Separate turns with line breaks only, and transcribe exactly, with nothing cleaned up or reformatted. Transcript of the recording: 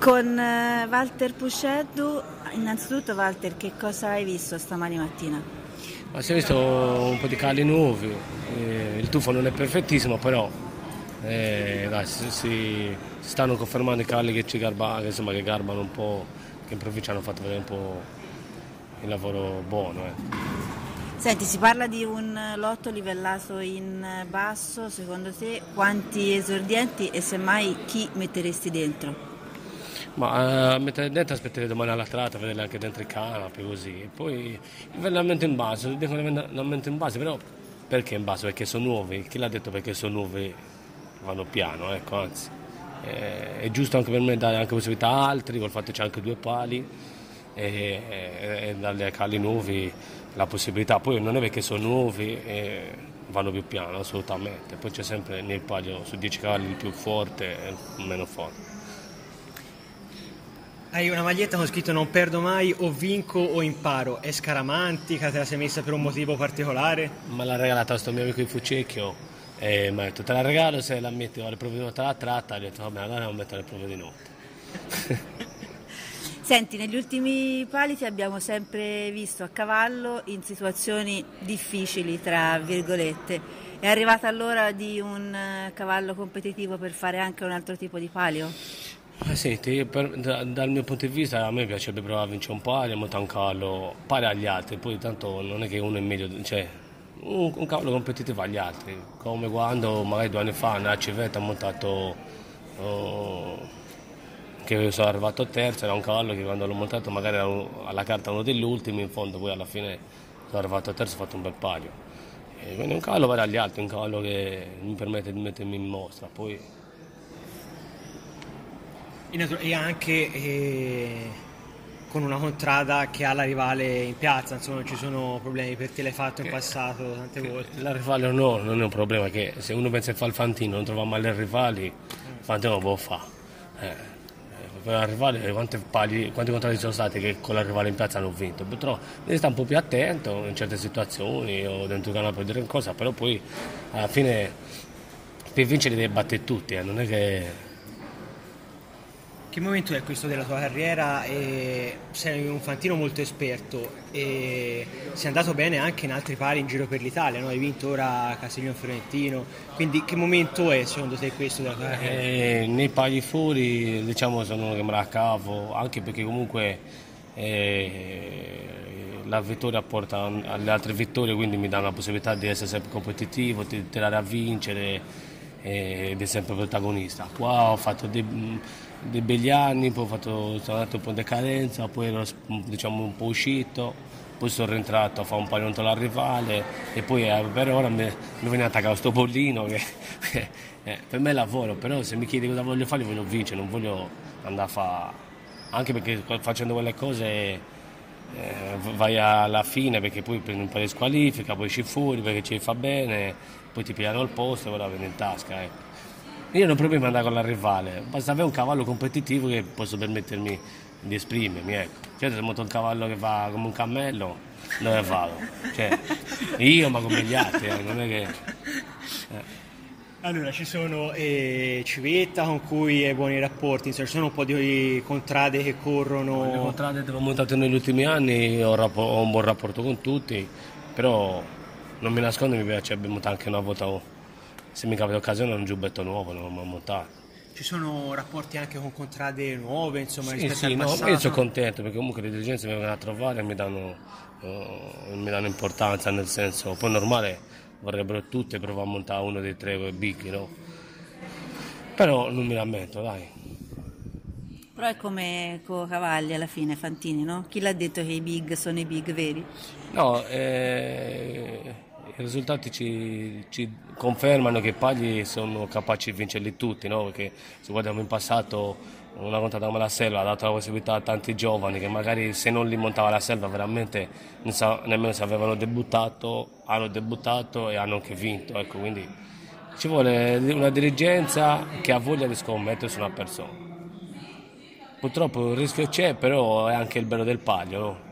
Con eh, Walter Pusceddu, innanzitutto Walter, che cosa hai visto stamani mattina?
Ma si è visto un po' di cavalli nuovi, eh, il tuffo non è perfettissimo, però eh, dai, si, si stanno confermando i cavalli che ci garba, che, insomma, che garbano un po', che in provincia hanno fatto vedere un po' il lavoro buono. Eh.
Senti, si parla di un lotto livellato in basso, secondo te quanti esordienti e semmai chi metteresti dentro?
Ma eh, mettere dentro aspetterei domani alla trata, vedere anche dentro i canapi così. E poi livellamento in basso, dicono livellamento in base, però perché in basso? Perché sono nuovi, chi l'ha detto perché sono nuovi vanno piano, ecco, anzi. Eh, è giusto anche per me dare anche possibilità a altri, col fatto che c'è anche due pali e, e, e dargli ai cavalli nuovi la possibilità. Poi non è perché sono nuovi e vanno più piano, assolutamente. Poi c'è sempre nel palio su dieci cavalli il più forte e il meno forte.
Hai una maglietta con scritto non perdo mai, o vinco o imparo. È scaramantica, te la sei messa per un motivo particolare?
Me l'ha regalata questo mio amico di Fucecchio e mi ha detto te la regalo se la metti alle prove di notte alla tratta. Ho detto vabbè, allora non mettere le prove di notte.
Senti, negli ultimi pali ti abbiamo sempre visto a cavallo in situazioni difficili, tra virgolette. È arrivata l'ora di un eh, cavallo competitivo per fare anche un altro tipo di palio?
Eh, senti, per, da, dal mio punto di vista a me piacerebbe provare a vincere un palio, montare un cavallo pari agli altri, poi tanto non è che uno è meglio, cioè un, un cavallo competitivo agli altri, come quando magari due anni fa nella Civetta ho montato, oh, che sono arrivato terzo, era un cavallo che quando l'ho montato magari era un, alla carta uno degli ultimi, in fondo poi alla fine sono arrivato terzo e ho fatto un bel palio. E quindi un cavallo pari agli altri, un cavallo che mi permette di mettermi in mostra, poi...
E anche eh, con una contrada che ha la rivale in piazza, insomma non ci sono problemi per te, l'hai fatto in passato tante volte.
La rivale no, non è un problema, che se uno pensa che fa il fantino non trova mai le rivali, il fantino lo può fare. Eh, per la rivale quanti pali, quanti contratti sono stati che con la rivale in piazza hanno vinto, però devi stare un po' più attento in certe situazioni o dentro il canale per dire cosa, però poi alla fine per vincere devi battere tutti, eh, non è che...
Che momento è questo della tua carriera? E sei un fantino molto esperto e sei andato bene anche in altri pali in giro per l'Italia, no? Hai vinto ora Castiglione Fiorentino, quindi che momento è secondo te questo della tua carriera?
Eh, nei pali fuori diciamo sono uno che me la cavo, anche perché comunque eh, la vittoria porta alle altre vittorie, quindi mi dà la possibilità di essere sempre competitivo, di tirare a vincere ed è sempre protagonista. Qua ho fatto dei, dei begli anni, poi ho fatto, sono andato un po' in decadenza, poi ero diciamo, un po' uscito, poi sono rientrato a fare un paio contro la rivale e poi eh, per ora mi, mi viene attaccato questo pollino che eh, per me è lavoro, però se mi chiedi cosa voglio fare, voglio vincere, non voglio andare a fare, anche perché facendo quelle cose eh, vai alla fine perché poi prendi un po' di squalifica, poi ci fuori perché ci fa bene, poi ti pigliano il posto e ora viene in tasca. Ecco. Io non ho problemi ad andare con la rivale, basta avere un cavallo competitivo che posso permettermi di esprimermi. Ecco. Certo, se monto un cavallo che va come un cammello, dove vado? Cioè, io ma come gli altri, eh, non è che... Eh.
Allora, ci sono eh, Civetta con cui hai buoni rapporti, insomma, ci sono un po' di contrade che corrono.
Le contrade che ho montato negli ultimi anni, ho, rappo- ho un buon rapporto con tutti, però non mi nascondo, mi piace montare anche una volta, se mi capita l'occasione, un giubbetto nuovo, non ho montato.
Ci sono rapporti anche con contrade nuove, insomma,
Sì,
rispetto
sì,
al
no,
passato?
io sono contento perché comunque le dirigenze mi vengono a trovare e mi danno, uh, mi danno importanza, nel senso, poi normale vorrebbero tutte provare a montare uno dei tre big, no? Però non mi lamento, dai.
Però è come con Cavalli alla fine, Fantini, no? Chi l'ha detto che i big sono i big veri?
No, eh, i risultati ci, ci confermano che i pagli sono capaci di vincerli tutti, no? Perché se guardiamo in passato una contrada come la Selva ha dato la possibilità a tanti giovani che magari se non li montava la Selva veramente non sa, nemmeno se avevano debuttato, hanno debuttato e hanno anche vinto, ecco, quindi ci vuole una dirigenza che ha voglia di scommettere su una persona. Purtroppo il rischio c'è, però è anche il bello del palio, no?